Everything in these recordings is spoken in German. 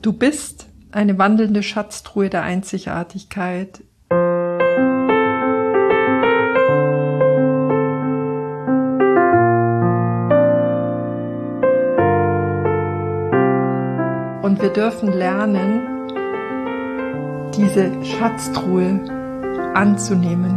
Du bist eine wandelnde Schatztruhe der Einzigartigkeit. Und wir dürfen lernen, diese Schatztruhe anzunehmen.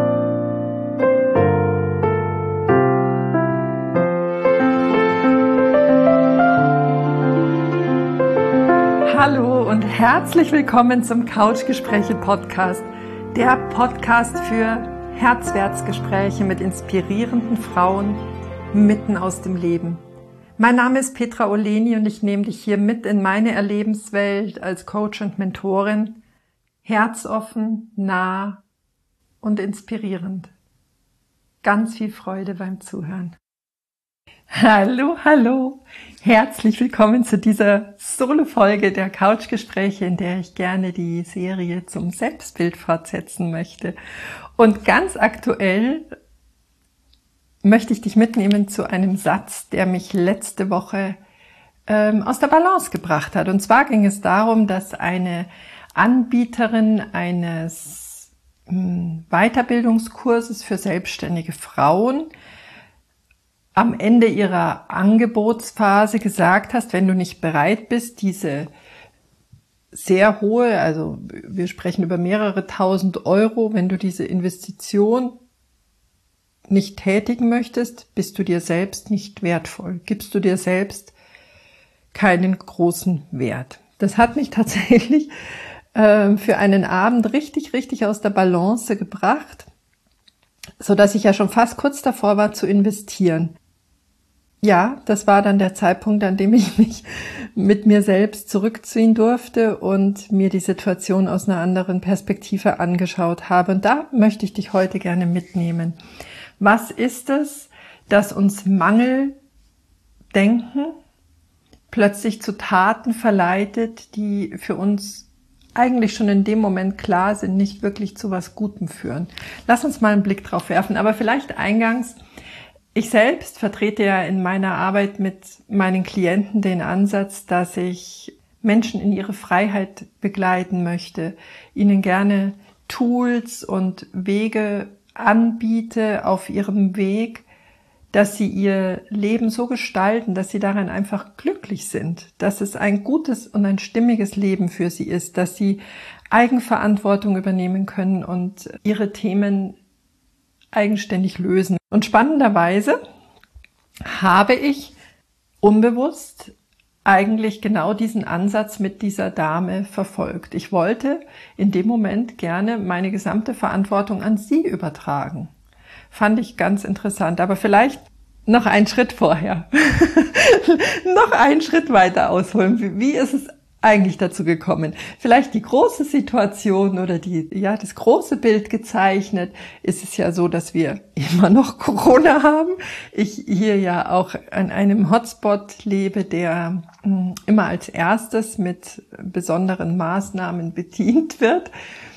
Hallo und herzlich willkommen zum Couchgespräche-Podcast, der Podcast für Herzwärtsgespräche mit inspirierenden Frauen mitten aus dem Leben. Mein Name ist Petra Oleni und ich nehme dich hier mit in meine Erlebenswelt als Coach und Mentorin, herzoffen, nah und inspirierend. Ganz viel Freude beim Zuhören. Hallo, herzlich willkommen zu dieser Solo-Folge der Couchgespräche, in der ich gerne die Serie zum Selbstbild fortsetzen möchte. Und ganz aktuell möchte ich dich mitnehmen zu einem Satz, der mich letzte Woche aus der Balance gebracht hat. Und zwar ging es darum, dass eine Anbieterin eines Weiterbildungskurses für selbstständige Frauen am Ende ihrer Angebotsphase gesagt hast, wenn du nicht bereit bist, diese sehr hohe, also wir sprechen über mehrere tausend Euro, wenn du diese Investition nicht tätigen möchtest, bist du dir selbst nicht wertvoll, gibst du dir selbst keinen großen Wert. Das hat mich tatsächlich für einen Abend richtig aus der Balance gebracht, so dass ich ja schon fast kurz davor war zu investieren. Ja, das war dann der Zeitpunkt, an dem ich mich mit mir selbst zurückziehen durfte und mir die Situation aus einer anderen Perspektive angeschaut habe. Und da möchte ich dich heute gerne mitnehmen. Was ist es, das uns Mangeldenken plötzlich zu Taten verleitet, die für uns eigentlich schon in dem Moment klar sind, nicht wirklich zu was Gutem führen? Lass uns mal einen Blick drauf werfen, aber vielleicht eingangs: Ich selbst vertrete ja in meiner Arbeit mit meinen Klienten den Ansatz, dass ich Menschen in ihre Freiheit begleiten möchte, ihnen gerne Tools und Wege anbiete auf ihrem Weg, dass sie ihr Leben so gestalten, dass sie darin einfach glücklich sind, dass es ein gutes und ein stimmiges Leben für sie ist, dass sie Eigenverantwortung übernehmen können und ihre Themen eigenständig lösen. Und spannenderweise habe ich unbewusst eigentlich genau diesen Ansatz mit dieser Dame verfolgt. Ich wollte in dem Moment gerne meine gesamte Verantwortung an sie übertragen. Fand ich ganz interessant, aber vielleicht noch einen Schritt vorher, noch einen Schritt weiter ausholen. Wie ist es eigentlich dazu gekommen? Vielleicht die große Situation oder das große Bild gezeichnet, ist es ja so, dass wir immer noch Corona haben. Ich hier ja auch an einem Hotspot lebe, der immer als erstes mit besonderen Maßnahmen bedient wird.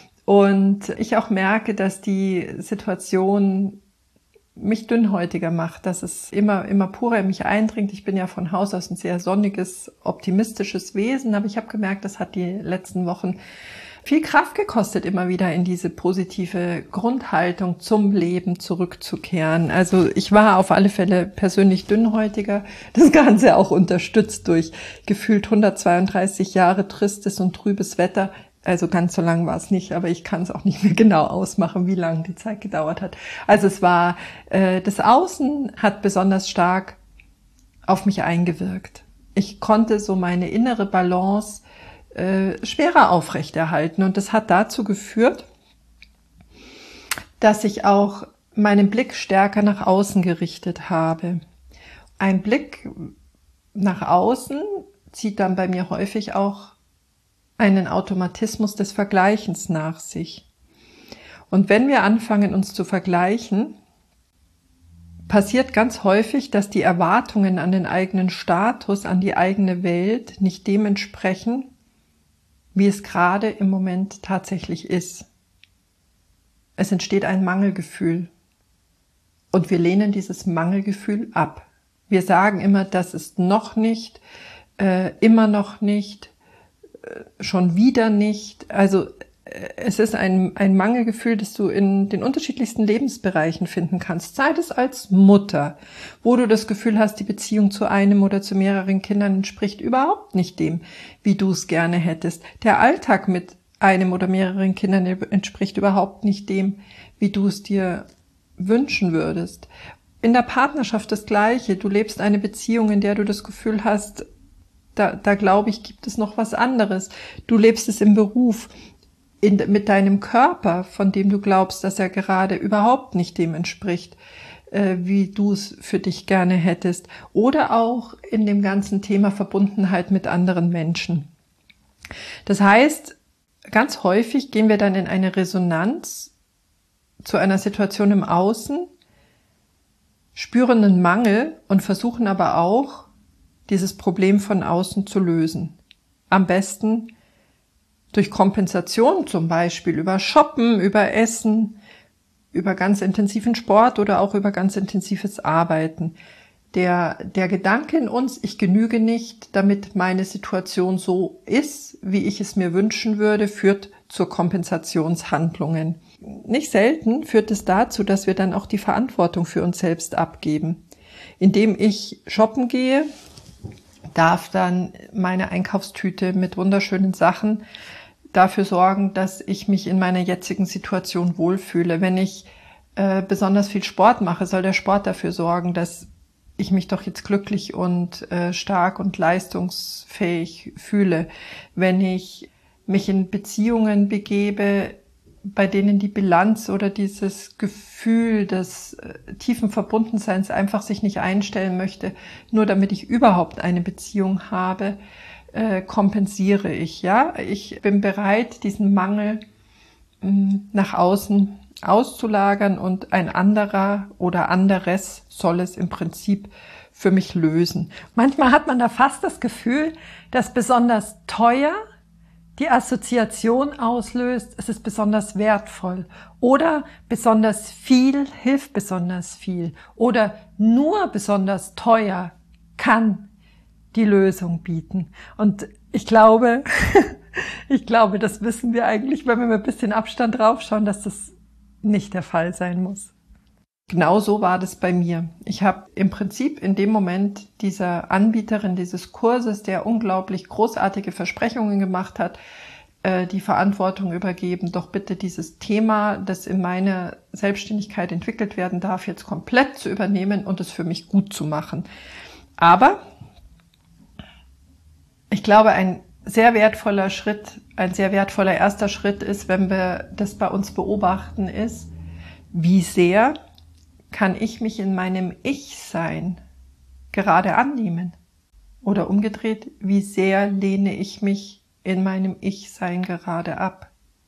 Und ich auch merke, dass die Situation mich dünnhäutiger macht, dass es immer purer in mich eindringt. Ich bin ja von Haus aus ein sehr sonniges, optimistisches Wesen, aber ich habe gemerkt, das hat die letzten Wochen viel Kraft gekostet, immer wieder in diese positive Grundhaltung zum Leben zurückzukehren. Also ich war auf alle Fälle persönlich dünnhäutiger. Das Ganze auch unterstützt durch gefühlt 132 Jahre tristes und trübes Wetter. Also ganz so lang war es nicht, aber ich kann es auch nicht mehr genau ausmachen, wie lange die Zeit gedauert hat. Also es war, das Außen hat besonders stark auf mich eingewirkt. Ich konnte so meine innere Balance schwerer aufrechterhalten und das hat dazu geführt, dass ich auch meinen Blick stärker nach außen gerichtet habe. Ein Blick nach außen zieht dann bei mir häufig auch einen Automatismus des Vergleichens nach sich. Und wenn wir anfangen, uns zu vergleichen, passiert ganz häufig, dass die Erwartungen an den eigenen Status, an die eigene Welt nicht dem entsprechen, wie es gerade im Moment tatsächlich ist. Es entsteht ein Mangelgefühl. Und wir lehnen dieses Mangelgefühl ab. Wir sagen immer, das ist noch nicht, immer noch nicht, schon wieder nicht. Also es ist ein Mangelgefühl, das du in den unterschiedlichsten Lebensbereichen finden kannst. Sei es als Mutter, wo du das Gefühl hast, die Beziehung zu einem oder zu mehreren Kindern entspricht überhaupt nicht dem, wie du es gerne hättest. Der Alltag mit einem oder mehreren Kindern entspricht überhaupt nicht dem, wie du es dir wünschen würdest. In der Partnerschaft das Gleiche. Du lebst eine Beziehung, in der du das Gefühl hast, da glaube ich, gibt es noch was anderes. Du lebst es im Beruf, mit deinem Körper, von dem du glaubst, dass er gerade überhaupt nicht dem entspricht, wie du es für dich gerne hättest. Oder auch in dem ganzen Thema Verbundenheit mit anderen Menschen. Das heißt, ganz häufig gehen wir dann in eine Resonanz zu einer Situation im Außen, spüren einen Mangel und versuchen aber auch, dieses Problem von außen zu lösen. Am besten durch Kompensation, zum Beispiel über Shoppen, über Essen, über ganz intensiven Sport oder auch über ganz intensives Arbeiten. Der Gedanke in uns, ich genüge nicht, damit meine Situation so ist, wie ich es mir wünschen würde, führt zu Kompensationshandlungen. Nicht selten führt es dazu, dass wir dann auch die Verantwortung für uns selbst abgeben. Indem ich shoppen gehe, darf dann meine Einkaufstüte mit wunderschönen Sachen dafür sorgen, dass ich mich in meiner jetzigen Situation wohlfühle. Wenn ich besonders viel Sport mache, soll der Sport dafür sorgen, dass ich mich doch jetzt glücklich und stark und leistungsfähig fühle. Wenn ich mich in Beziehungen begebe, bei denen die Bilanz oder dieses Gefühl des tiefen Verbundenseins einfach sich nicht einstellen möchte, nur damit ich überhaupt eine Beziehung habe, kompensiere ich, ja. Ich bin bereit, diesen Mangel nach außen auszulagern und ein anderer oder anderes soll es im Prinzip für mich lösen. Manchmal hat man da fast das Gefühl, dass besonders teuer die Assoziation auslöst, es ist besonders wertvoll oder besonders viel hilft besonders viel oder nur besonders teuer kann die Lösung bieten. Und ich glaube, das wissen wir eigentlich, wenn wir mit ein bisschen Abstand draufschauen, dass das nicht der Fall sein muss. Genau so war das bei mir. Ich habe im Prinzip in dem Moment dieser Anbieterin dieses Kurses, der unglaublich großartige Versprechungen gemacht hat, die Verantwortung übergeben, doch bitte dieses Thema, das in meiner Selbstständigkeit entwickelt werden darf, jetzt komplett zu übernehmen und es für mich gut zu machen. Aber ich glaube, ein sehr wertvoller erster Schritt ist, wenn wir das bei uns beobachten, ist, wie sehr kann ich mich in meinem Ich-Sein gerade annehmen? Oder umgedreht, wie sehr lehne ich mich in meinem Ich-Sein gerade ab?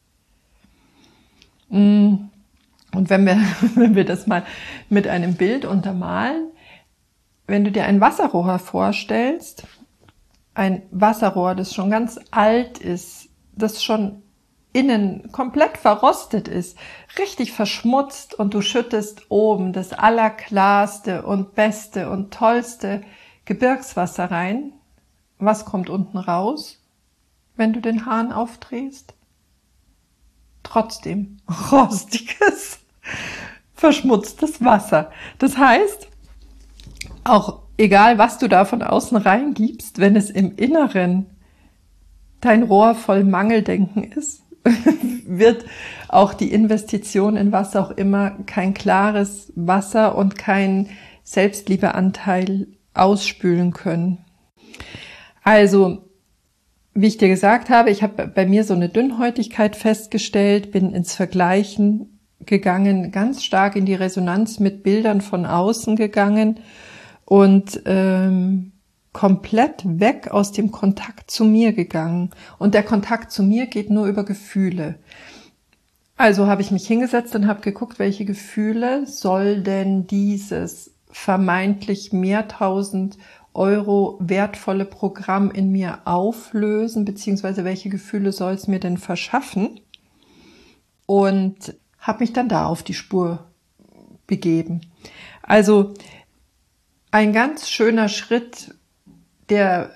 Und wenn wir das mal mit einem Bild untermalen, wenn du dir ein Wasserrohr vorstellst, ein Wasserrohr, das schon ganz alt ist, das schon innen komplett verrostet ist, richtig verschmutzt und du schüttest oben das allerklarste und beste und tollste Gebirgswasser rein. Was kommt unten raus, wenn du den Hahn aufdrehst? Trotzdem rostiges, verschmutztes Wasser. Das heißt, auch egal, was du da von außen reingibst, wenn es im Inneren dein Rohr voll Mangeldenken ist, wird auch die Investition in was auch immer kein klares Wasser und kein Selbstliebeanteil ausspülen können. Also, wie ich dir gesagt habe, ich habe bei mir so eine Dünnhäutigkeit festgestellt, bin ins Vergleichen gegangen, ganz stark in die Resonanz mit Bildern von außen gegangen und komplett weg aus dem Kontakt zu mir gegangen. Und der Kontakt zu mir geht nur über Gefühle. Also habe ich mich hingesetzt und habe geguckt, welche Gefühle soll denn dieses vermeintlich mehrtausend Euro wertvolle Programm in mir auflösen, beziehungsweise welche Gefühle soll es mir denn verschaffen? Und habe mich dann da auf die Spur begeben. Also ein ganz schöner Schritt, der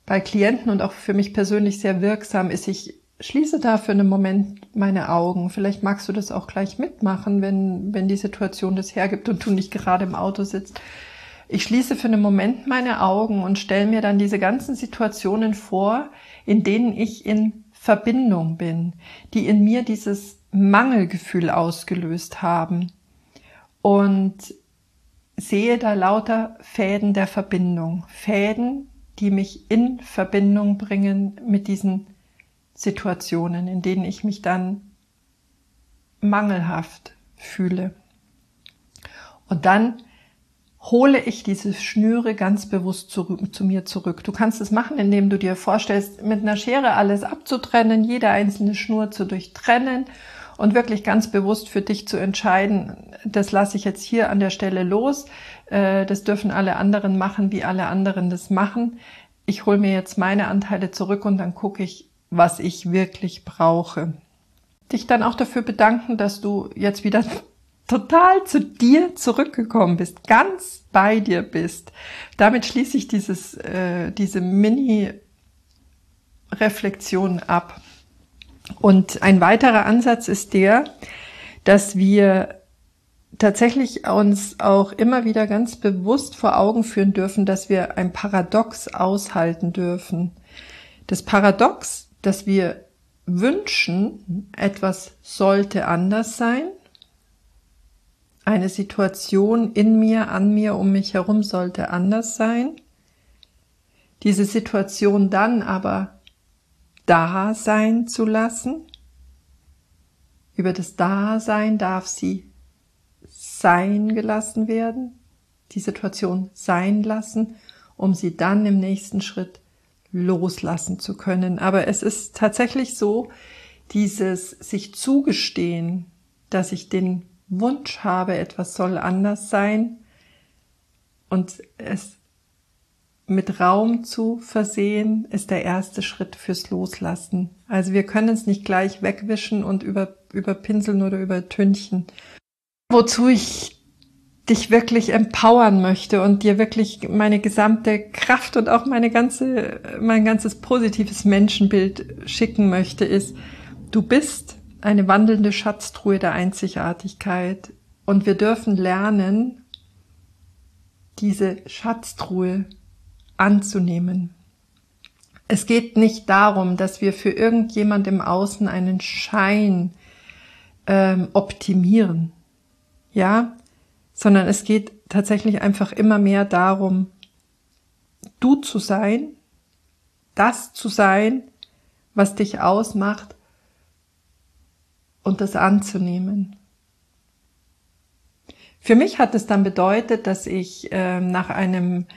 bei Klienten und auch für mich persönlich sehr wirksam ist, ich schließe da für einen Moment meine Augen. Vielleicht magst du das auch gleich mitmachen, wenn die Situation das hergibt und du nicht gerade im Auto sitzt. Ich schließe für einen Moment meine Augen und stelle mir dann diese ganzen Situationen vor, in denen ich in Verbindung bin, die in mir dieses Mangelgefühl ausgelöst haben und sehe da lauter Fäden der Verbindung, Fäden, die mich in Verbindung bringen mit diesen Situationen, in denen ich mich dann mangelhaft fühle. Und dann hole ich diese Schnüre ganz bewusst zu mir zurück. Du kannst es machen, indem du dir vorstellst, mit einer Schere alles abzutrennen, jede einzelne Schnur zu durchtrennen und wirklich ganz bewusst für dich zu entscheiden, das lasse ich jetzt hier an der Stelle los, das dürfen alle anderen machen, wie alle anderen das machen. Ich hole mir jetzt meine Anteile zurück und dann gucke ich, was ich wirklich brauche. Dich dann auch dafür bedanken, dass du jetzt wieder total zu dir zurückgekommen bist, ganz bei dir bist. Damit schließe ich diese Mini-Reflexion ab. Und ein weiterer Ansatz ist der, dass wir tatsächlich uns auch immer wieder ganz bewusst vor Augen führen dürfen, dass wir ein Paradox aushalten dürfen. Das Paradox, dass wir wünschen, etwas sollte anders sein, eine Situation in mir, an mir, um mich herum sollte anders sein. Diese Situation dann aber da sein zu lassen. Über das Dasein darf sie sein gelassen werden, die Situation sein lassen, um sie dann im nächsten Schritt loslassen zu können. Aber es ist tatsächlich so, dieses sich zugestehen, dass ich den Wunsch habe, etwas soll anders sein und es mit Raum zu versehen, ist der erste Schritt fürs Loslassen. Also wir können es nicht gleich wegwischen und überpinseln oder übertünchen. Wozu ich dich wirklich empowern möchte und dir wirklich meine gesamte Kraft und auch mein ganzes positives Menschenbild schicken möchte, ist, du bist eine wandelnde Schatztruhe der Einzigartigkeit und wir dürfen lernen, diese Schatztruhe anzunehmen. Es geht nicht darum, dass wir für irgendjemand im Außen einen Schein optimieren, ja, sondern es geht tatsächlich einfach immer mehr darum, du zu sein, das zu sein, was dich ausmacht und das anzunehmen. Für mich hat es dann bedeutet, dass ich nach einem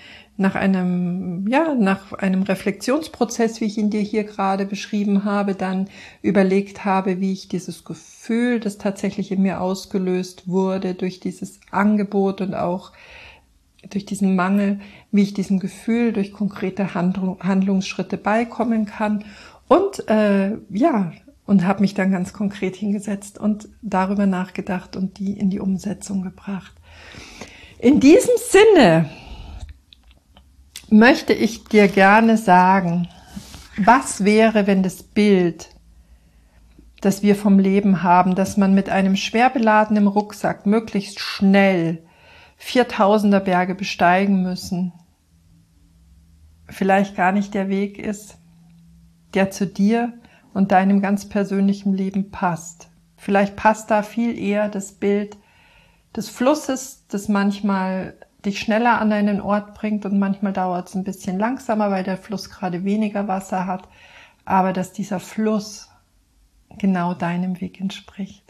Reflexionsprozess, wie ich ihn dir hier gerade beschrieben habe, dann überlegt habe, wie ich dieses Gefühl, das tatsächlich in mir ausgelöst wurde durch dieses Angebot und auch durch diesen Mangel, wie ich diesem Gefühl durch konkrete Handlungsschritte beikommen kann und und habe mich dann ganz konkret hingesetzt und darüber nachgedacht und die in die Umsetzung gebracht. In diesem Sinne möchte ich dir gerne sagen, was wäre, wenn das Bild, das wir vom Leben haben, dass man mit einem schwer beladenen Rucksack möglichst schnell 4000er Berge besteigen müssen, vielleicht gar nicht der Weg ist, der zu dir und deinem ganz persönlichen Leben passt. Vielleicht passt da viel eher das Bild des Flusses, das manchmal dich schneller an einen Ort bringt und manchmal dauert es ein bisschen langsamer, weil der Fluss gerade weniger Wasser hat, aber dass dieser Fluss genau deinem Weg entspricht.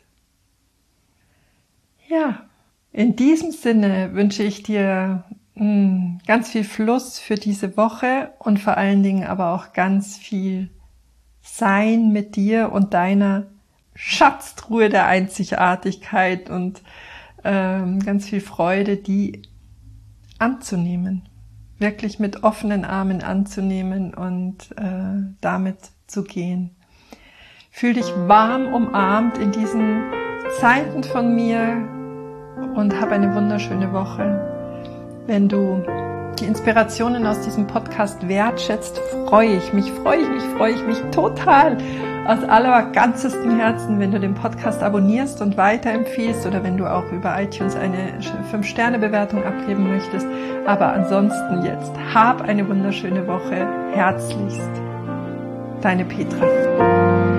Ja, in diesem Sinne wünsche ich dir ganz viel Fluss für diese Woche und vor allen Dingen aber auch ganz viel Sein mit dir und deiner Schatztruhe der Einzigartigkeit und ganz viel Freude, die anzunehmen, wirklich mit offenen Armen anzunehmen und damit zu gehen. Fühl dich warm umarmt in diesen Zeiten von mir und hab eine wunderschöne Woche. Wenn du die Inspirationen aus diesem Podcast wertschätzt, freue ich mich total aus allerganzestem Herzen, wenn du den Podcast abonnierst und weiterempfiehlst oder wenn du auch über iTunes eine 5-Sterne-Bewertung abgeben möchtest. Aber ansonsten jetzt, hab eine wunderschöne Woche. Herzlichst, deine Petra.